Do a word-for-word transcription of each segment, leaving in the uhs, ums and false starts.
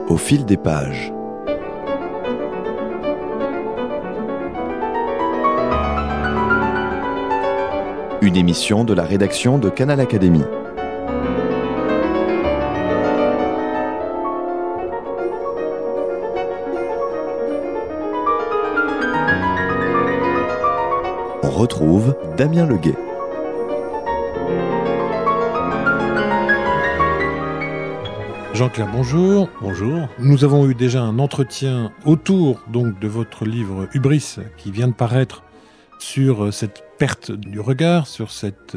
Au fil des pages. Une émission de la rédaction de Canal Académie. On retrouve Damien Leguet. Jean-Claire, bonjour. Bonjour. Nous avons eu déjà un entretien autour donc de votre livre Hubris qui vient de paraître sur cette perte du regard, sur cette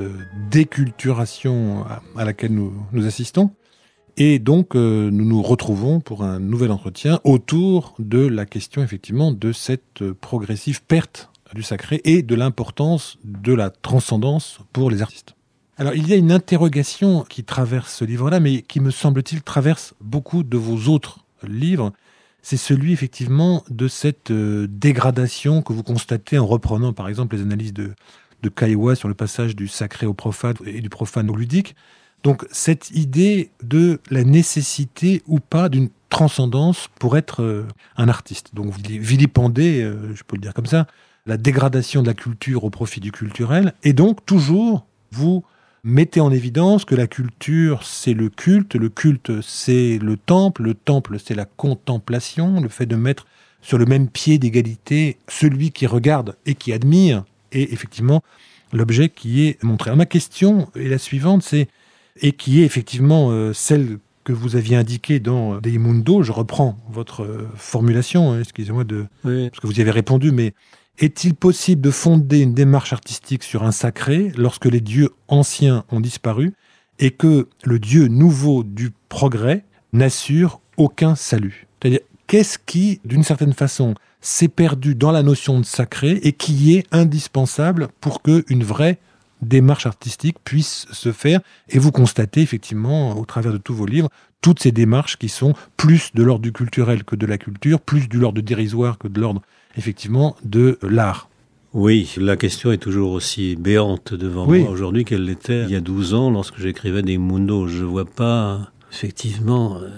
déculturation à laquelle nous, nous assistons. Et donc, euh, nous nous retrouvons pour un nouvel entretien autour de la question, effectivement, de cette progressive perte du sacré et de l'importance de la transcendance pour les artistes. Alors, il y a une interrogation qui traverse ce livre-là, mais qui, me semble-t-il, traverse beaucoup de vos autres livres. C'est celui, effectivement, de cette euh, dégradation que vous constatez en reprenant, par exemple, les analyses de, de Caillois sur le passage du sacré au profane et du profane au ludique. Donc, cette idée de la nécessité ou pas d'une transcendance pour être euh, un artiste. Donc, vous vilipendez, euh, je peux le dire comme ça, la dégradation de la culture au profit du culturel. Et donc, toujours, vous mettez en évidence que la culture, c'est le culte, le culte, c'est le temple, le temple, c'est la contemplation, le fait de mettre sur le même pied d'égalité celui qui regarde et qui admire, et effectivement, l'objet qui est montré. Alors, ma question est la suivante, c'est, et qui est effectivement euh, celle que vous aviez indiquée dans Dei Mundo, je reprends votre euh, formulation, hein, excusez-moi, de, Oui. parce que vous y avez répondu, mais est-il possible de fonder une démarche artistique sur un sacré lorsque les dieux anciens ont disparu et que le Dieu nouveau du progrès n'assure aucun salut? C'est-à-dire, qu'est-ce qui, d'une certaine façon, s'est perdu dans la notion de sacré et qui est indispensable pour qu'une vraie démarche artistique puisse se faire? Et vous constatez, effectivement, au travers de tous vos livres, toutes ces démarches qui sont plus de l'ordre du culturel que de la culture, plus de l'ordre dérisoire que de l'ordre, effectivement, de l'art. Oui, la question est toujours aussi béante devant oui. moi aujourd'hui qu'elle l'était il y a douze ans lorsque j'écrivais Dei Mundo. Je ne vois pas, effectivement, euh,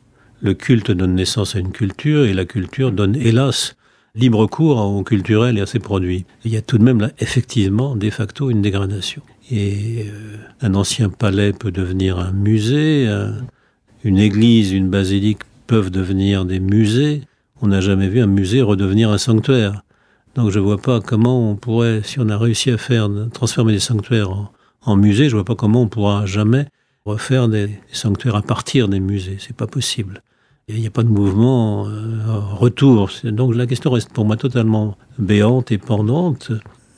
le culte donne naissance à une culture et la culture donne, hélas, libre cours au culturel et à ses produits. Il y a tout de même, là, effectivement, de facto, une dégradation. Et euh, un ancien palais peut devenir un musée, un, une église, une basilique peuvent devenir des musées. On n'a jamais vu un musée redevenir un sanctuaire. Donc je ne vois pas comment on pourrait, si on a réussi à faire transformer des sanctuaires en, en musées, je ne vois pas comment on pourra jamais refaire des, des sanctuaires à partir des musées. C'est pas possible. Il n'y a pas de mouvement euh, retour. Donc la question reste pour moi totalement béante et pendante.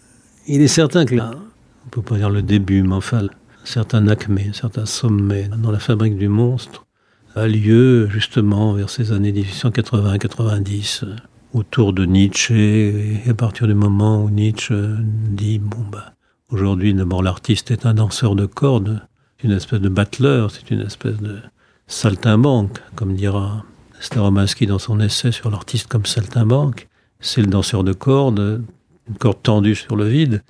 Il est certain que là, on ne peut pas dire le début, mais enfin, un certain acmé, un certain sommet dans la fabrique du monstre a lieu justement vers ces années dix-huit cent quatre-vingts quatre-vingt-dix, autour de Nietzsche, et à partir du moment où Nietzsche dit, bon bah, aujourd'hui d'abord l'artiste est un danseur de cordes, c'est une espèce de battleur, c'est une espèce de saltimbanque, comme dira Staromaski dans son essai sur l'artiste comme saltimbanque, c'est le danseur de cordes, une corde tendue sur le vide,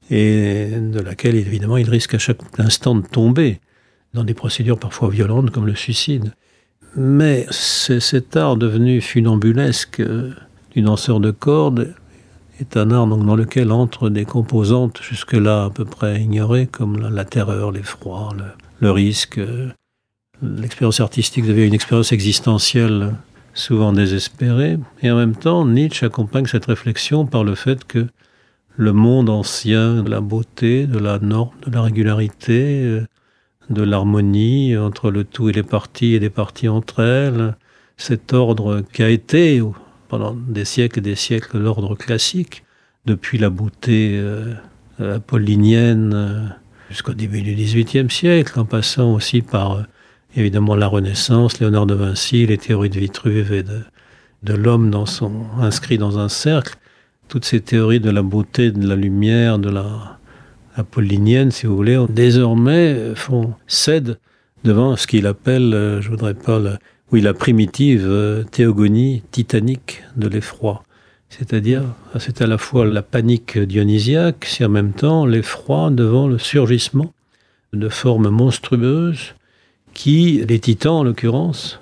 et de laquelle évidemment il risque à chaque instant de tomber, dans des procédures parfois violentes comme le suicide. Mais c'est cet art devenu funambulesque euh, du danseur de cordes est un art donc, dans lequel entrent des composantes jusque-là à peu près ignorées, comme la, la terreur, l'effroi, le, le risque. Euh, l'expérience artistique devient une expérience existentielle souvent désespérée. Et en même temps, Nietzsche accompagne cette réflexion par le fait que le monde ancien de la beauté, de la norme, de la régularité, euh, de l'harmonie entre le tout et les parties et les parties entre elles, cet ordre qui a été pendant des siècles et des siècles l'ordre classique, depuis la beauté euh, apollinienne euh, jusqu'au début du dix-huitième siècle, en passant aussi par euh, évidemment la Renaissance, Léonard de Vinci, les théories de Vitruve et de, de l'homme dans son, inscrit dans un cercle, toutes ces théories de la beauté, de la lumière, de la apollinienne, si vous voulez, désormais font, cèdent devant ce qu'il appelle, euh, je voudrais pas, le, oui, la primitive euh, théogonie titanique de l'effroi. C'est-à-dire, c'est à la fois la panique dionysiaque, c'est en même temps l'effroi devant le surgissement de formes monstrueuses qui, les titans en l'occurrence,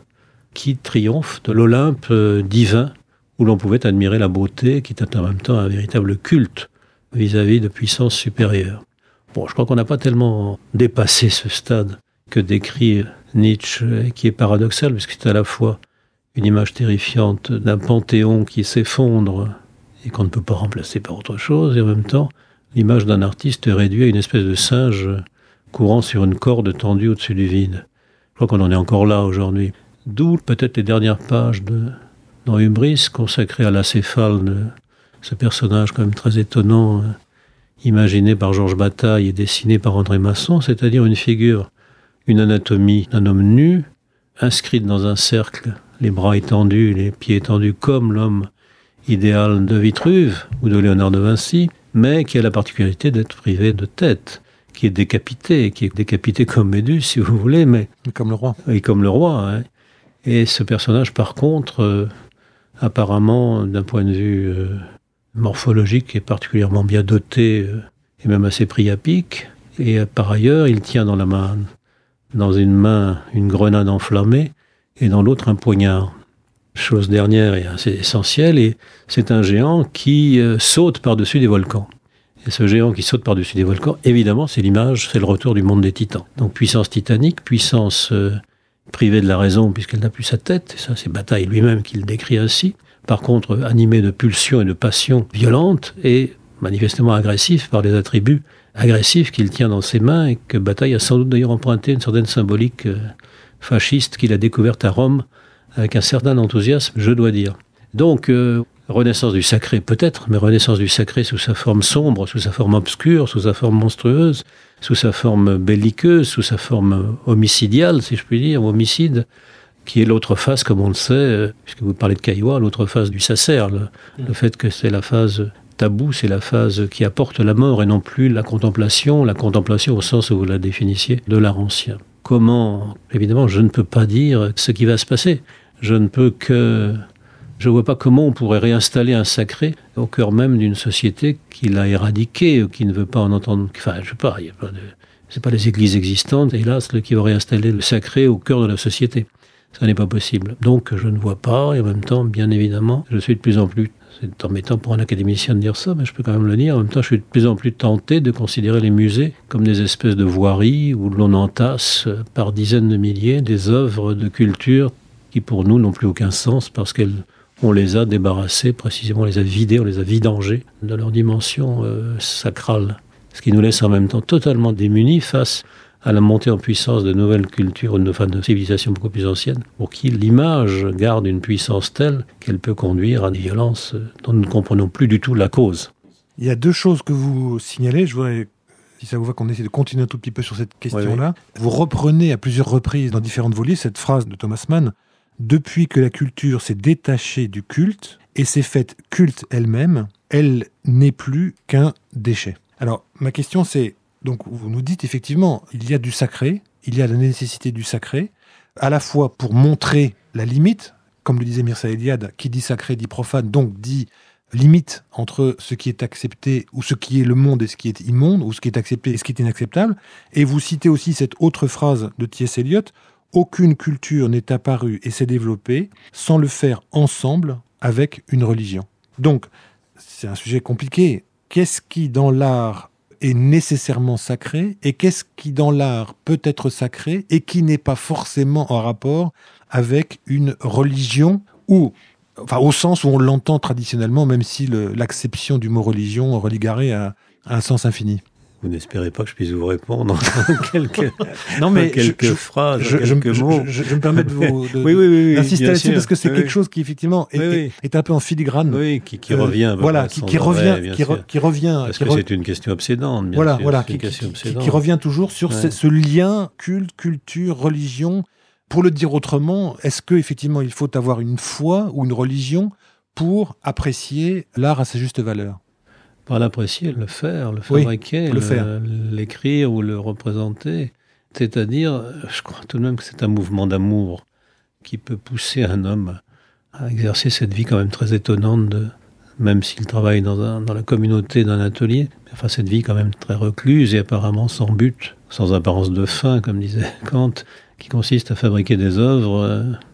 qui triomphe de l'Olympe euh, divin, où l'on pouvait admirer la beauté, qui était en même temps un véritable culte vis-à-vis de puissances supérieures. Bon, je crois qu'on n'a pas tellement dépassé ce stade que décrit Nietzsche, et qui est paradoxal, parce que c'est à la fois une image terrifiante d'un panthéon qui s'effondre et qu'on ne peut pas remplacer par autre chose, et en même temps, l'image d'un artiste réduit à une espèce de singe courant sur une corde tendue au-dessus du vide. Je crois qu'on en est encore là aujourd'hui. D'où peut-être les dernières pages de, dans Hubris, consacrées à l'acéphale de ce personnage quand même très étonnant, imaginé par Georges Bataille et dessiné par André Masson, c'est-à-dire une figure, une anatomie d'un homme nu, inscrite dans un cercle, les bras étendus, les pieds étendus, comme l'homme idéal de Vitruve ou de Léonard de Vinci, mais qui a la particularité d'être privé de tête, qui est décapité, qui est décapité comme Méduse, si vous voulez, mais... Comme le roi. Et comme le roi, hein. Et ce personnage, par contre, euh, apparemment, d'un point de vue euh, morphologique, est particulièrement bien doté, euh, et même assez priapique, et euh, par ailleurs, il tient dans la main, dans une main, une grenade enflammée, et dans l'autre, un poignard. Chose dernière et assez essentielle, et c'est un géant qui euh, saute par-dessus des volcans. Et ce géant qui saute par-dessus des volcans, évidemment, c'est l'image, c'est le retour du monde des titans. Donc puissance titanique, puissance euh, privée de la raison puisqu'elle n'a plus sa tête, et ça c'est Bataille lui-même qui le décrit ainsi. Par contre, animé de pulsions et de passions violentes et manifestement agressif par les attributs agressifs qu'il tient dans ses mains et que Bataille a sans doute d'ailleurs emprunté une certaine symbolique euh, fasciste qu'il a découverte à Rome avec un certain enthousiasme, je dois dire. Donc, euh, renaissance du sacré peut-être, mais renaissance du sacré sous sa forme sombre, sous sa forme obscure, sous sa forme monstrueuse, sous sa forme belliqueuse, sous sa forme homicidiale, si je puis dire, homicide, qui est l'autre face, comme on le sait, euh, puisque vous parlez de Caillois, l'autre face du sacer, le, mmh. le fait que c'est la phase tabou, c'est la phase qui apporte la mort et non plus la contemplation, la contemplation au sens où vous la définissiez, de l'art ancien. Comment, évidemment, je ne peux pas dire ce qui va se passer. Je ne peux que... Je ne vois pas comment on pourrait réinstaller un sacré au cœur même d'une société qui l'a éradiqué, ou qui ne veut pas en entendre... Enfin, je ne sais pas, il y a pas de... c'est pas les églises existantes, hélas, qui vont réinstaller le sacré au cœur de la société. Ça n'est pas possible. Donc, je ne vois pas, et en même temps, bien évidemment, je suis de plus en plus... C'est embêtant pour un académicien de dire ça, mais je peux quand même le dire. En même temps, je suis de plus en plus tenté de considérer les musées comme des espèces de voiries où l'on entasse par dizaines de milliers des œuvres de culture qui, pour nous, n'ont plus aucun sens parce qu'on les a débarrassées, précisément, on les a vidées, on les a vidangées de leur dimension euh, sacrale. Ce qui nous laisse en même temps totalement démunis face à la montée en puissance de nouvelles cultures, enfin de civilisations beaucoup plus anciennes, pour qui l'image garde une puissance telle qu'elle peut conduire à des violences dont nous ne comprenons plus du tout la cause. Il y a deux choses que vous signalez. Je voudrais, si ça vous va, qu'on essaie de continuer un tout petit peu sur cette question-là. Oui, oui. Vous reprenez à plusieurs reprises dans différentes vos livres cette phrase de Thomas Mann: « Depuis que la culture s'est détachée du culte et s'est faite culte elle-même, elle n'est plus qu'un déchet. » Alors, ma question c'est, donc vous nous dites effectivement, il y a du sacré, il y a la nécessité du sacré, à la fois pour montrer la limite, comme le disait Mircea Eliade, qui dit sacré dit profane, donc dit limite entre ce qui est accepté ou ce qui est le monde et ce qui est immonde, ou ce qui est accepté et ce qui est inacceptable. Et vous citez aussi cette autre phrase de T S. Eliot: « Aucune culture n'est apparue et s'est développée sans le faire ensemble avec une religion. » Donc, c'est un sujet compliqué. Qu'est-ce qui, dans l'art, est nécessairement sacré, et qu'est-ce qui dans l'art peut être sacré et qui n'est pas forcément en rapport avec une religion, ou enfin au sens où on l'entend traditionnellement, même si le, l'acception du mot religion religaré a, a un sens infini. Vous n'espérez pas que je puisse vous répondre en quelques, non, mais quelques je, phrases, je, quelques je, mots. Je, je, je me permets de vous de, oui, oui, oui, d'insister là-dessus sûr. parce que c'est oui, quelque oui. chose qui effectivement est, oui, oui. est, est un peu en filigrane. Oui, qui, qui revient. Euh, voilà, qui, qui revient, qui, re, qui revient. Parce qui que re... c'est une question obsédante. Bien voilà, sûr, voilà, qui, qui, qui, obsédante. qui revient toujours sur ouais. ce, ce lien culte, culture, religion. Pour le dire autrement, est-ce que effectivement il faut avoir une foi ou une religion pour apprécier l'art à sa juste valeur? Pas l'apprécier, le faire, le fabriquer, oui, le faire. L'écrire ou le représenter. C'est-à-dire, je crois tout de même que c'est un mouvement d'amour qui peut pousser un homme à exercer cette vie quand même très étonnante, de, même s'il travaille dans, un, dans la communauté d'un atelier, mais enfin cette vie quand même très recluse et apparemment sans but, sans apparence de fin, comme disait Kant, qui consiste à fabriquer des œuvres euh,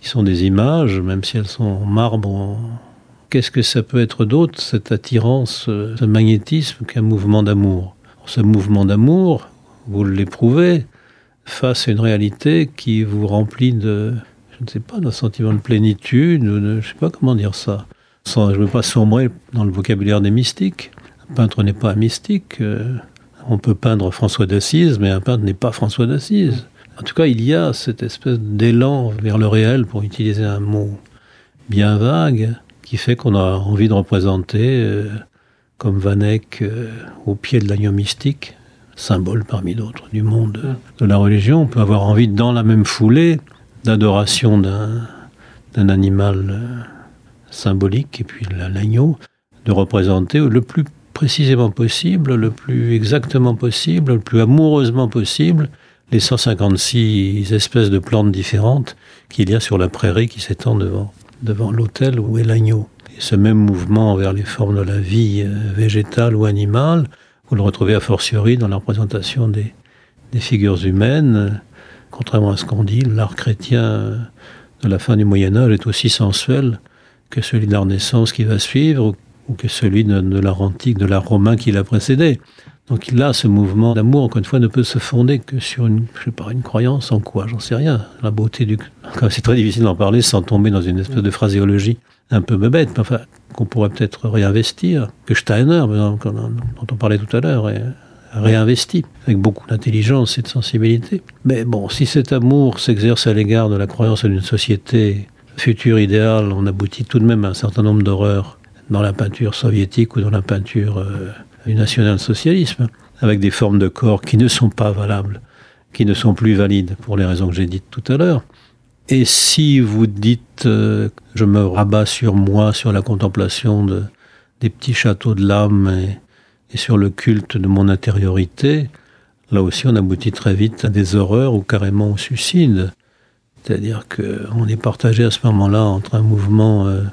qui sont des images, même si elles sont en marbre. En... Qu'est-ce que ça peut être d'autre, cette attirance, ce magnétisme qu'un mouvement d'amour? Ce mouvement d'amour, vous l'éprouvez face à une réalité qui vous remplit de, je ne sais pas, d'un sentiment de plénitude, de, je ne sais pas comment dire ça. Sans, je ne veux pas sombrer dans le vocabulaire des mystiques. Un peintre n'est pas un mystique. Euh, on peut peindre François d'Assise, mais un peintre n'est pas François d'Assise. En tout cas, il y a cette espèce d'élan vers le réel, pour utiliser un mot bien vague, qui fait qu'on a envie de représenter, euh, comme Van Eyck, euh, au pied de l'agneau mystique, symbole parmi d'autres du monde de la religion. On peut avoir envie, dans la même foulée, d'adoration d'un, d'un animal euh, symbolique, et puis l'agneau, de représenter le plus précisément possible, le plus exactement possible, le plus amoureusement possible, les cent cinquante-six espèces de plantes différentes qu'il y a sur la prairie qui s'étend devant, devant l'autel où est l'agneau. Et ce même mouvement vers les formes de la vie euh, végétale ou animale, vous le retrouvez a fortiori dans la représentation des, des figures humaines. Contrairement à ce qu'on dit, l'art chrétien de la fin du Moyen-Âge est aussi sensuel que celui de la Renaissance qui va suivre, ou que celui de, de l'art antique, de l'art romain qui l'a précédé. Donc là, ce mouvement d'amour, encore une fois, ne peut se fonder que sur une, je sais pas, une croyance en quoi, j'en sais rien. La beauté du... C'est très difficile d'en parler sans tomber dans une espèce de phraséologie un peu bébête, mais enfin, qu'on pourrait peut-être réinvestir, que Steiner, dont on parlait tout à l'heure, est réinvesti, avec beaucoup d'intelligence et de sensibilité. Mais bon, si cet amour s'exerce à l'égard de la croyance en une société future idéale, on aboutit tout de même à un certain nombre d'horreurs dans la peinture soviétique ou dans la peinture euh, du national-socialisme, avec des formes de corps qui ne sont pas valables, qui ne sont plus valides, pour les raisons que j'ai dites tout à l'heure. Et si vous dites, euh, je me rabats sur moi, sur la contemplation de, des petits châteaux de l'âme et, et sur le culte de mon intériorité, là aussi on aboutit très vite à des horreurs ou carrément au suicide. C'est-à-dire qu'on est partagé à ce moment-là entre un mouvement euh,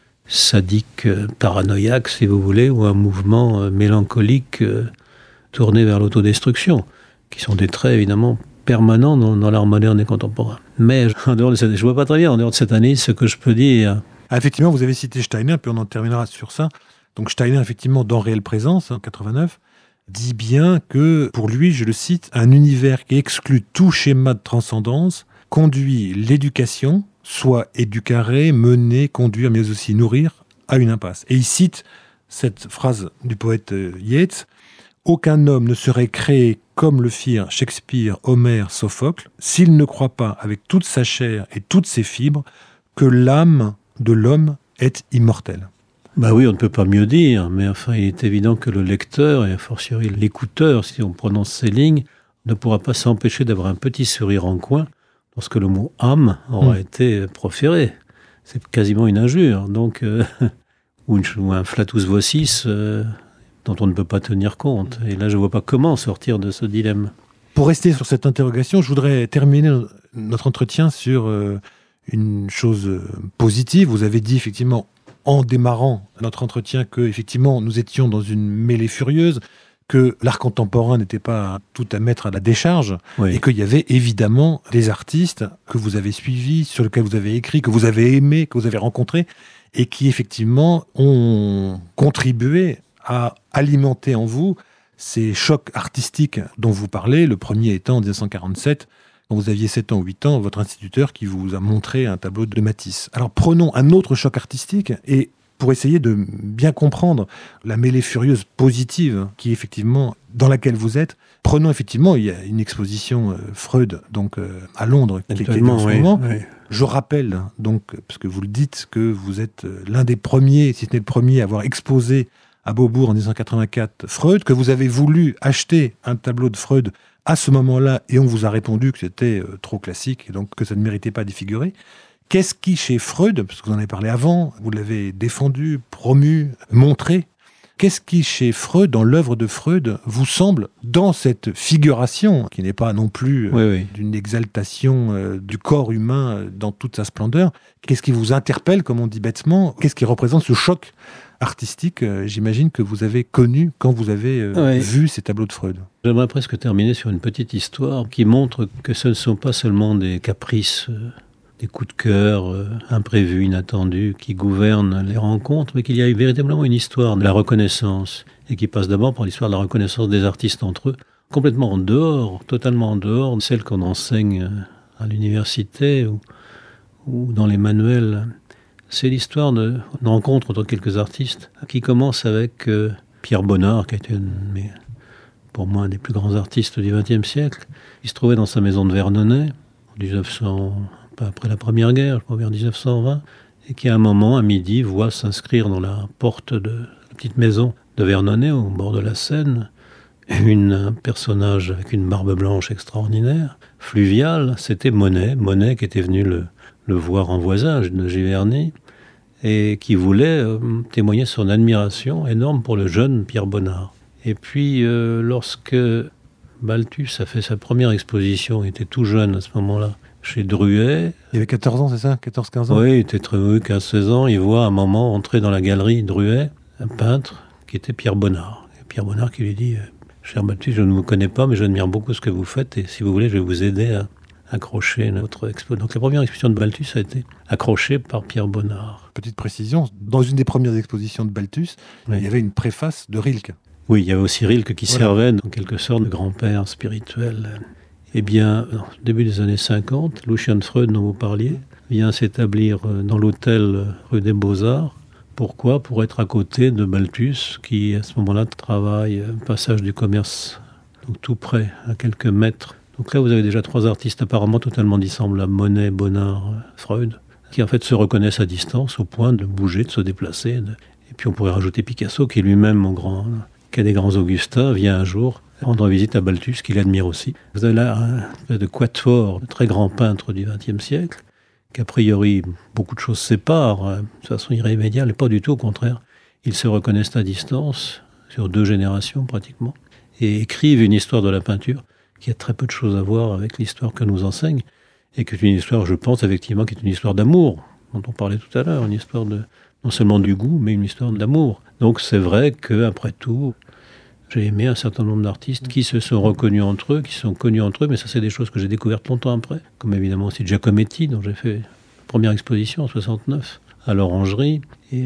sadique, euh, paranoïaque, si vous voulez, ou un mouvement euh, mélancolique euh, tourné vers l'autodestruction, qui sont des traits évidemment permanents dans, dans l'art moderne et contemporain. Mais en dehors de cette, je ne vois pas très bien, en dehors de cette analyse, ce que je peux dire... Ah, effectivement, vous avez cité Steiner, puis on en terminera sur ça. Donc Steiner, effectivement, dans Réelle Présence, en quatre-vingt-neuf, dit bien que, pour lui, je le cite, un univers qui exclut tout schéma de transcendance conduit l'éducation, soit éducarer, mener, conduire, mais aussi nourrir, à une impasse. Et il cite cette phrase du poète Yeats, « Aucun homme ne serait créé comme le firent Shakespeare, Homère, Sophocle, s'il ne croit pas avec toute sa chair et toutes ses fibres que l'âme de l'homme est immortelle. » Bah oui, on ne peut pas mieux dire, mais enfin, il est évident que le lecteur, et a fortiori l'écouteur, si on prononce ces lignes, ne pourra pas s'empêcher d'avoir un petit sourire en coin lorsque le mot « âme » aura mmh. été proféré. C'est quasiment une injure, donc, euh, ou, une, ou un flatus vocis euh, dont on ne peut pas tenir compte. Et là, je ne vois pas comment sortir de ce dilemme. Pour rester sur cette interrogation, je voudrais terminer notre entretien sur euh, une chose positive. Vous avez dit effectivement, en démarrant notre entretien, que effectivement nous étions dans une mêlée furieuse, que l'art contemporain n'était pas tout à mettre à la décharge, oui. et qu'il y avait évidemment des artistes que vous avez suivis, sur lesquels vous avez écrit, que vous avez aimés, que vous avez rencontrés, et qui effectivement ont contribué à alimenter en vous ces chocs artistiques dont vous parlez, le premier étant en dix-neuf cent quarante-sept, quand vous aviez sept ans ou huit ans, votre instituteur qui vous a montré un tableau de Matisse. Alors prenons un autre choc artistique, et pour essayer de bien comprendre la mêlée furieuse positive qui est effectivement dans laquelle vous êtes, prenons effectivement, il y a une exposition euh, Freud donc euh, à Londres qui est en ce oui, moment. Oui. Je rappelle donc, parce que vous le dites, que vous êtes l'un des premiers, si ce n'est le premier, à avoir exposé à Beaubourg en dix-neuf cent quatre-vingt-quatre Freud, que vous avez voulu acheter un tableau de Freud à ce moment-là, et on vous a répondu que c'était euh, trop classique, et donc que ça ne méritait pas d'y figurer. Qu'est-ce qui, chez Freud, parce que vous en avez parlé avant, vous l'avez défendu, promu, montré, qu'est-ce qui, chez Freud, dans l'œuvre de Freud, vous semble, dans cette figuration, qui n'est pas non plus euh, oui, oui. d'une exaltation euh, du corps humain euh, dans toute sa splendeur, qu'est-ce qui vous interpelle, comme on dit bêtement, qu'est-ce qui représente ce choc artistique, euh, j'imagine, que vous avez connu quand vous avez euh, oui. vu ces tableaux de Freud? J'aimerais presque terminer sur une petite histoire qui montre que ce ne sont pas seulement des caprices... Euh des coups de cœur euh, imprévus, inattendus, qui gouvernent les rencontres, mais qu'il y a véritablement une histoire de la reconnaissance, et qui passe d'abord par l'histoire de la reconnaissance des artistes entre eux, complètement en dehors, totalement en dehors de celle qu'on enseigne à l'université ou, ou dans les manuels. C'est l'histoire d'une rencontre entre quelques artistes qui commence avec euh, Pierre Bonnard, qui a été une, pour moi un des plus grands artistes du vingtième siècle. Il se trouvait dans sa maison de Vernonay, en dix-neuf cents, pas après la Première Guerre, je crois vers dix-neuf cent vingt, et qui à un moment, à midi, voit s'inscrire dans la porte de la petite maison de Vernonay, au bord de la Seine, une, un personnage avec une barbe blanche extraordinaire, fluvial. C'était Monet, Monet qui était venu le, le voir en voisin de Giverny, et qui voulait euh, témoigner son admiration énorme pour le jeune Pierre Bonnard. Et puis, euh, lorsque Balthus a fait sa première exposition, il était tout jeune à ce moment-là, chez Druet. Il avait quatorze ans, c'est ça, quatorze quinze ans? Oui, il était très vieux, quinze seize ans. Il voit à un moment entrer dans la galerie Druet un peintre qui était Pierre Bonnard. Et Pierre Bonnard qui lui dit « Cher Balthus, je ne vous connais pas, mais j'admire beaucoup ce que vous faites, et si vous voulez, je vais vous aider à accrocher notre expo. » Donc la première exposition de Balthus a été accrochée par Pierre Bonnard. Petite précision, dans une des premières expositions de Balthus, oui. il y avait une préface de Rilke. Oui, il y avait aussi Rilke qui voilà. servait en quelque sorte de grand-père spirituel. Eh bien, au début des années cinquante, Lucian Freud, dont vous parliez, vient s'établir dans l'hôtel rue des Beaux-Arts. Pourquoi ? Pour être à côté de Balthus, qui à ce moment-là travaille au passage du commerce, donc tout près, à quelques mètres. Donc là, vous avez déjà trois artistes apparemment totalement dissemblables, Monet, Bonnard, Freud, qui en fait se reconnaissent à distance au point de bouger, de se déplacer. De... Et puis on pourrait rajouter Picasso, qui est lui-même mon grand, qui a des grands Augustins, vient un jour rendre visite à Balthus, qu'il admire aussi. Vous avez là un espèce de quatuor, de très grand peintre du vingtième siècle, qu'a priori, beaucoup de choses séparent, de façon irrémédiable, et pas du tout, au contraire. Ils se reconnaissent à distance, sur deux générations pratiquement, et écrivent une histoire de la peinture qui a très peu de choses à voir avec l'histoire que nous enseigne, et qui est une histoire, je pense, effectivement, qui est une histoire d'amour, dont on parlait tout à l'heure, une histoire de, non seulement du goût, mais une histoire d'amour. Donc c'est vrai qu'après tout, j'ai aimé un certain nombre d'artistes qui se sont reconnus entre eux, qui sont connus entre eux, mais ça c'est des choses que j'ai découvertes longtemps après, comme évidemment aussi Giacometti, dont j'ai fait la première exposition en soixante-neuf, à l'Orangerie,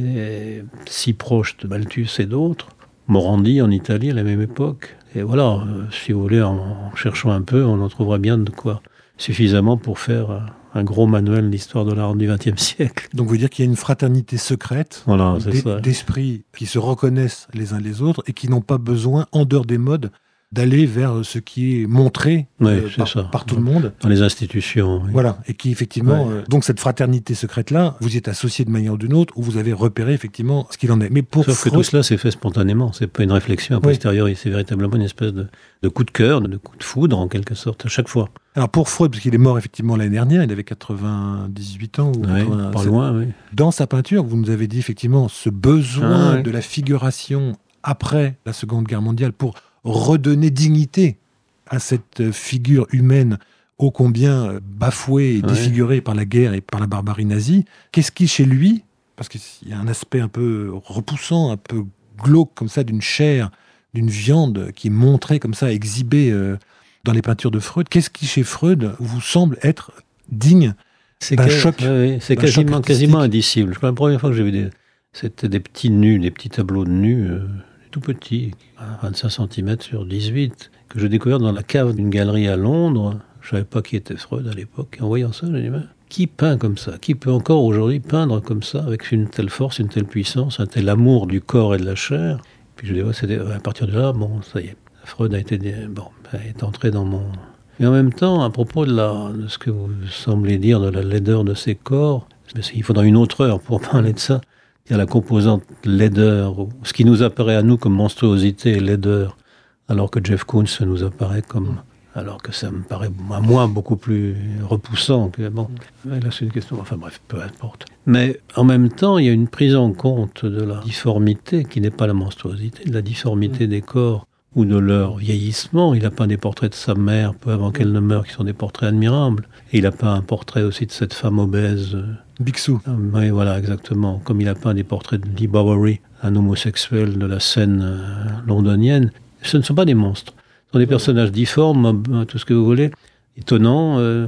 et si proche de Balthus et d'autres, Morandi en Italie à la même époque. Et voilà, euh, si vous voulez, en, en cherchant un peu, on en trouvera bien de quoi suffisamment pour faire euh, un gros manuel d'histoire de l'art du vingtième siècle. Donc, vous voulez dire qu'il y a une fraternité secrète voilà, c'est d- ça. d'esprits qui se reconnaissent les uns les autres et qui n'ont pas besoin, en dehors des modes, d'aller vers ce qui est montré oui, euh, c'est par, ça. par tout le monde. Dans les institutions. Oui. Voilà, et qui effectivement... Ouais. Euh, donc cette fraternité secrète-là, vous y êtes associé de manière ou d'une autre, où vous avez repéré effectivement ce qu'il en est. Mais pour Sauf Freud... que tout cela s'est fait spontanément, c'est pas une réflexion a posteriori, oui. C'est véritablement une espèce de, de coup de cœur, de coup de foudre en quelque sorte, à chaque fois. Alors pour Freud, parce qu'il est mort effectivement l'année dernière, il avait quatre-vingt-dix-huit ans. Ou oui, quatre-vingts, pas loin, oui. Dans sa peinture, vous nous avez dit effectivement ce besoin ah, oui. de la figuration après la Seconde Guerre mondiale pour redonner dignité à cette figure humaine ô combien bafouée et défigurée ouais. par la guerre et par la barbarie nazie. Qu'est-ce qui, chez lui, parce qu'il y a un aspect un peu repoussant, un peu glauque comme ça, d'une chair, d'une viande qui est montrée comme ça, exhibée euh, dans les peintures de Freud, qu'est-ce qui, chez Freud, vous semble être digne c'est d'un que, choc ouais, c'est quasiment, quasiment indicible. Je crois que la première fois que j'ai vu des, c'était des petits nus, des petits tableaux de nus, euh, tout petits, vingt-cinq centimètres sur dix-huit, que j'ai découvert dans la cave d'une galerie à Londres. Je ne savais pas qui était Freud à l'époque. Et en voyant ça, j'ai dit, mais qui peint comme ça ? Qui peut encore aujourd'hui peindre comme ça, avec une telle force, une telle puissance, un tel amour du corps et de la chair ? Puis je dis, ouais, c'était, à partir de là, bon, ça y est, Freud a été, bon, est entré dans mon... Mais en même temps, à propos de, la, de ce que vous semblez dire de la laideur de ces corps, il faudra une autre heure pour parler de ça. Il y a la composante laideur, ce qui nous apparaît à nous comme monstruosité et laideur, alors que Jeff Koons nous apparaît comme... Alors que ça me paraît à moi beaucoup plus repoussant. Que, bon, là c'est une question, enfin bref, peu importe. Mais en même temps, il y a une prise en compte de la difformité, qui n'est pas la monstruosité, de la difformité des corps ou de leur vieillissement. Il a peint des portraits de sa mère peu avant qu'elle ne meure, qui sont des portraits admirables. Et il a peint un portrait aussi de cette femme obèse. Bixou. Oui, voilà, exactement. Comme il a peint des portraits de Lee Bowery, un homosexuel de la scène londonienne. Ce ne sont pas des monstres. Ce sont des personnages difformes, tout ce que vous voulez, étonnants, euh,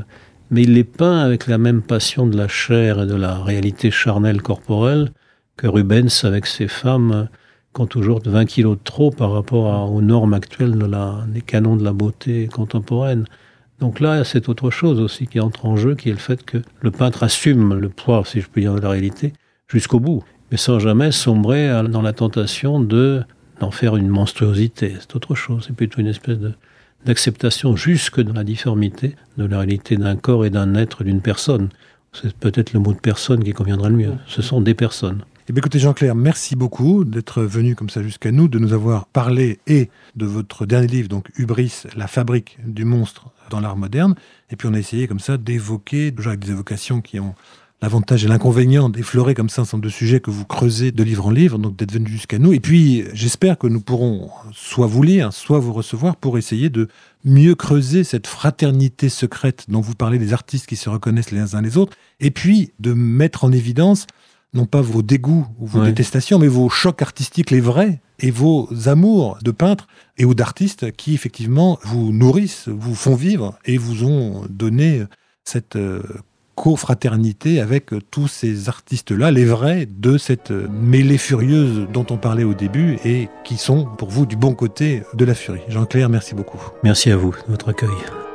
mais il les peint avec la même passion de la chair et de la réalité charnelle corporelle que Rubens avec ses femmes qui ont toujours vingt kilos de trop par rapport à, aux normes actuelles de la, des canons de la beauté contemporaine. Donc là, c'est autre chose aussi qui entre en jeu, qui est le fait que le peintre assume le poids, si je peux dire, de la réalité, jusqu'au bout, mais sans jamais sombrer dans la tentation de, d'en faire une monstruosité. C'est autre chose, c'est plutôt une espèce de, d'acceptation jusque dans la difformité de la réalité d'un corps et d'un être, d'une personne. C'est peut-être le mot de personne qui conviendrait le mieux. Ce sont des personnes. Eh bien, écoutez, Jean-Clair, merci beaucoup d'être venu comme ça jusqu'à nous, de nous avoir parlé et de votre dernier livre, donc Hubris, la fabrique du monstre dans l'art moderne. Et puis on a essayé comme ça d'évoquer, déjà avec des évocations qui ont l'avantage et l'inconvénient d'effleurer comme ça un certain nombre de sujets que vous creusez de livre en livre, donc d'être venu jusqu'à nous. Et puis j'espère que nous pourrons soit vous lire, soit vous recevoir pour essayer de mieux creuser cette fraternité secrète dont vous parlez, des artistes qui se reconnaissent les uns les autres, et puis de mettre en évidence non pas vos dégoûts ou vos ouais. détestations, mais vos chocs artistiques, les vrais, et vos amours de peintres et ou d'artistes qui, effectivement, vous nourrissent, vous font vivre et vous ont donné cette euh, co-fraternité avec tous ces artistes-là, les vrais, de cette mêlée furieuse dont on parlait au début et qui sont, pour vous, du bon côté de la furie. Jean-Clair, merci beaucoup. Merci à vous de votre accueil.